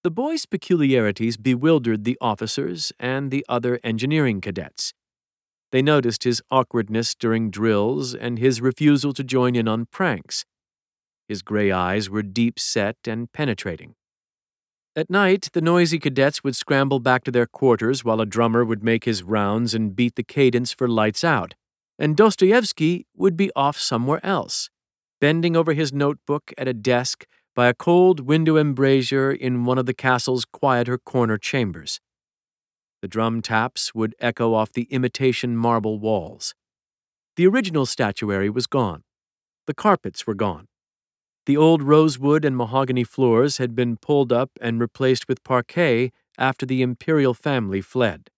The boy's peculiarities bewildered the officers and the other engineering cadets. They noticed his awkwardness during drills and his refusal to join in on pranks. His gray eyes were deep-set and penetrating. At night, the noisy cadets would scramble back to their quarters while a drummer would make his rounds and beat the cadence for lights out, and Dostoevsky would be off somewhere else, bending over his notebook at a desk by a cold window embrasure in one of the castle's quieter corner chambers. The drum taps would echo off the imitation marble walls. The original statuary was gone. The carpets were gone. The old rosewood and mahogany floors had been pulled up and replaced with parquet after the imperial family fled.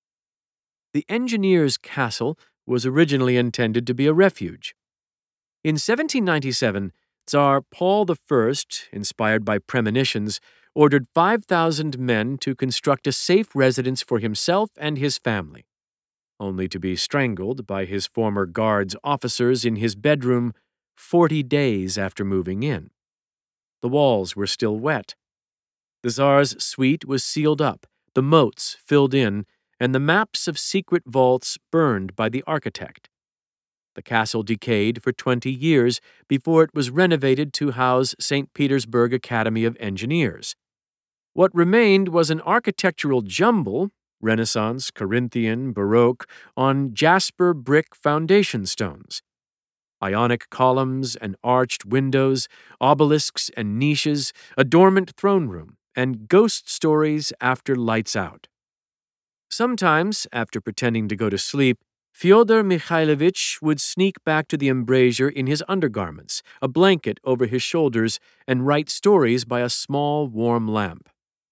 The engineer's castle was originally intended to be a refuge. In 1797, Tsar Paul I, inspired by premonitions, ordered 5,000 men to construct a safe residence for himself and his family, only to be strangled by his former guards' officers in his bedroom 40 days after moving in. The walls were still wet. The Tsar's suite was sealed up, the moats filled in, and the maps of secret vaults burned by the architect. The castle decayed for 20 years before it was renovated to house St. Petersburg Academy of Engineers. What remained was an architectural jumble, Renaissance, Corinthian, Baroque, on jasper brick foundation stones. Ionic columns and arched windows, obelisks and niches, a dormant throne room, and ghost stories after lights out. Sometimes, after pretending to go to sleep, Fyodor Mikhailovich would sneak back to the embrasure in his undergarments, a blanket over his shoulders, and write stories by a small, warm lamp.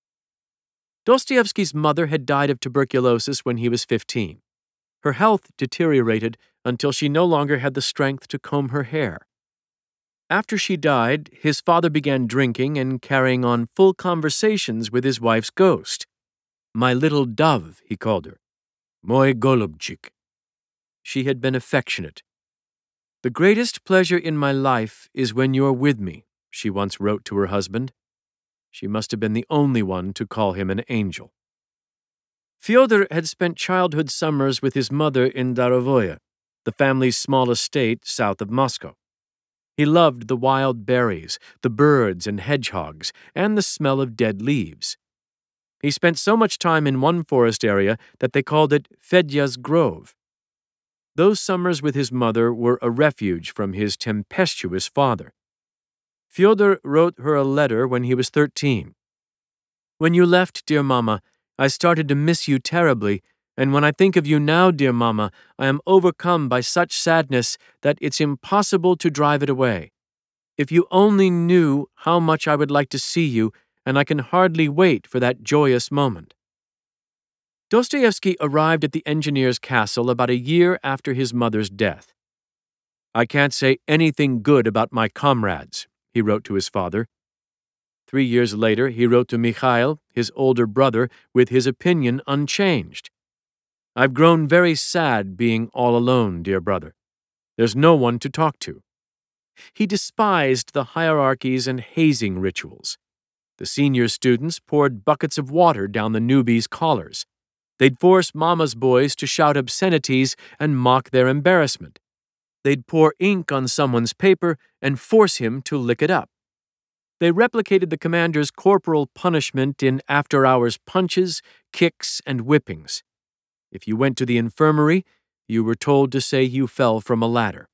Dostoevsky's mother had died of tuberculosis when he was 15. Her health deteriorated until she no longer had the strength to comb her hair. After she died, his father began drinking and carrying on full conversations with his wife's ghost. My little dove, he called her. Moy golubchik. She had been affectionate. The greatest pleasure in my life is when you're with me, she once wrote to her husband. She must have been the only one to call him an angel. Fyodor had spent childhood summers with his mother in Darovoye, the family's small estate south of Moscow. He loved the wild berries, the birds and hedgehogs, and the smell of dead leaves. He spent so much time in one forest area that they called it Fedya's Grove. Those summers with his mother were a refuge from his tempestuous father. Fyodor wrote her a letter when he was 13. When you left, dear Mama, I started to miss you terribly, and when I think of you now, dear Mama, I am overcome by such sadness that it's impossible to drive it away. If you only knew how much I would like to see you, and I can hardly wait for that joyous moment. Dostoevsky arrived at the engineer's castle about a year after his mother's death. I can't say anything good about my comrades, he wrote to his father. 3 years later, he wrote to Mikhail, his older brother, with his opinion unchanged. I've grown very sad being all alone, dear brother. There's no one to talk to. He despised the hierarchies and hazing rituals. The senior students poured buckets of water down the newbies' collars. They'd force Mama's boys to shout obscenities and mock their embarrassment. They'd pour ink on someone's paper and force him to lick it up. They replicated the commander's corporal punishment in after-hours punches, kicks, and whippings. If you went to the infirmary, you were told to say you fell from a ladder.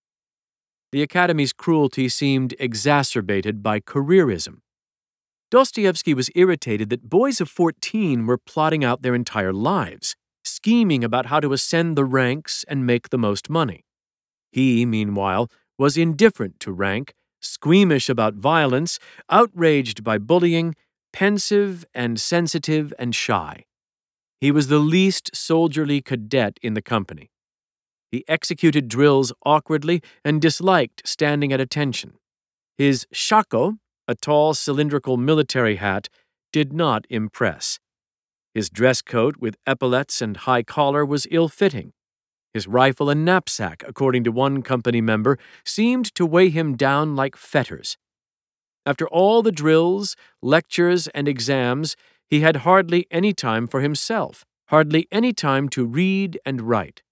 The Academy's cruelty seemed exacerbated by careerism. Dostoevsky was irritated that boys of 14 were plotting out their entire lives, scheming about how to ascend the ranks and make the most money. He, meanwhile, was indifferent to rank, squeamish about violence, outraged by bullying, pensive and sensitive and shy. He was the least soldierly cadet in the company. He executed drills awkwardly and disliked standing at attention. His shako, a tall cylindrical military hat, did not impress. His dress coat with epaulets and high collar was ill-fitting. His rifle and knapsack, according to one company member, seemed to weigh him down like fetters. After all the drills, lectures, and exams, he had hardly any time for himself, hardly any time to read and write.